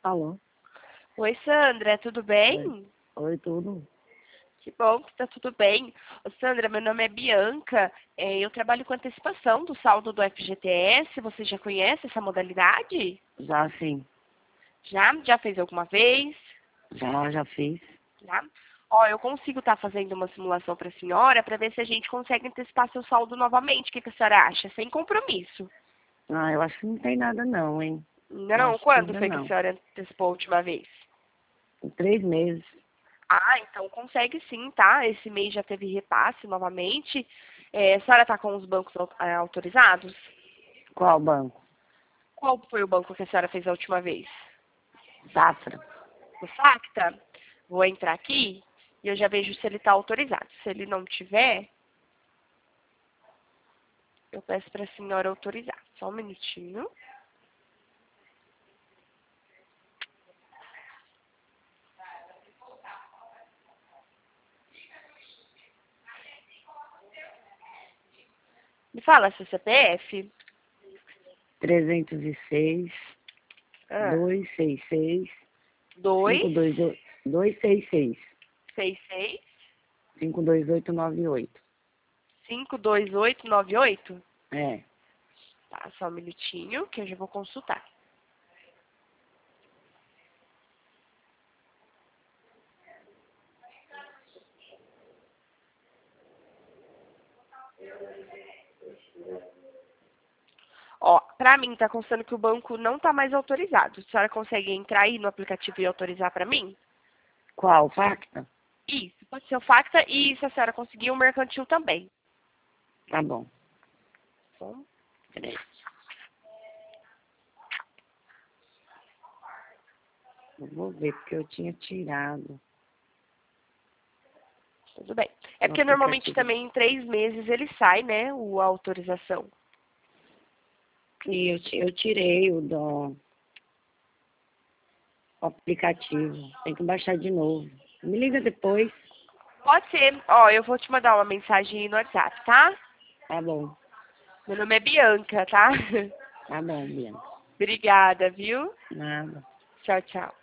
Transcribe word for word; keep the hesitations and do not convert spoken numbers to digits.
Alô? Oi, Sandra, tudo bem? Oi. Oi, tudo? Que bom que tá tudo bem. Ô, Sandra, meu nome é Bianca, é, eu trabalho com antecipação do saldo do F G T S, você já conhece essa modalidade? Já sim. Já? Já fez alguma vez? Já, já fiz. Já? Ó, eu consigo estar fazendo uma simulação para a senhora para ver se a gente consegue antecipar seu saldo novamente. O que, que a senhora acha? Sem compromisso. Ah, eu acho que não tem nada não, hein? Eu Não? acho que Quando ainda foi que a não. senhora antecipou a última vez? Em três meses. Ah, então consegue sim, tá? Esse mês já teve repasse novamente. É, a senhora está com os bancos au- eh, autorizados? Qual banco? Qual foi o banco que a senhora fez a última vez? Safra. O Facta? Vou entrar aqui e eu já vejo se ele está autorizado. Se ele não tiver, eu peço para a senhora autorizar. Só um minutinho. Me fala seu C P F. trezentos e seis, Ah, duzentos e sessenta e seis, dois, cinco dois oito, duzentos e sessenta e seis, seis, seis, cinco dois oito nove oito. cinco, dois, oito, nove, oito. É. Tá, só um minutinho que eu já vou consultar. Ó, pra mim tá constando que o banco não tá mais autorizado. A senhora consegue entrar aí no aplicativo e autorizar pra mim? Qual? Facta? Isso, pode ser o Facta e se a senhora conseguir o mercantil também. Tá bom. Bom, Peraí. Eu vou ver porque eu tinha tirado tudo bem. É o porque normalmente aplicativo. também em três meses ele sai, né, o, a autorização. E eu, ti- eu tirei o do o aplicativo. Tem que baixar de novo. Me liga depois. Pode ser. Ó, eu vou te mandar uma mensagem aí no WhatsApp, tá? Tá bom. Meu nome é Bianca, tá? Tá bom, Bianca. Obrigada, viu? Nada. Tchau, tchau.